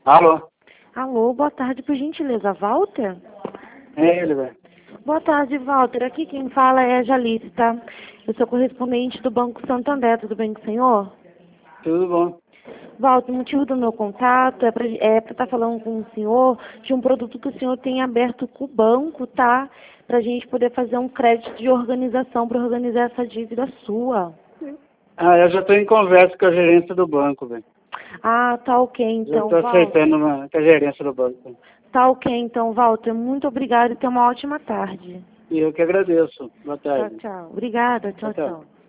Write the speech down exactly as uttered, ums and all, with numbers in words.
Alô? Alô, boa tarde, por gentileza, Walter? É ele, velho. Boa tarde, Walter. Aqui quem fala é a Jalice, tá? Eu sou correspondente do Banco Santander, tudo bem com o senhor? Tudo bom. Walter, o motivo do meu contato é para é estar falando com o senhor de um produto que o senhor tem aberto com o banco, tá? Para a gente poder fazer um crédito de organização para organizar essa dívida sua. Ah, eu já estou em conversa com a gerência do banco, velho. Ah, tá ok Já então, estou Walter. aceitando uma, com a gerência do banco. Tá ok então, Walter. Muito obrigada e tenha uma ótima tarde. E eu que agradeço. Boa Tchau, tarde. tchau. Obrigada, Tchau, tchau, tchau. tchau.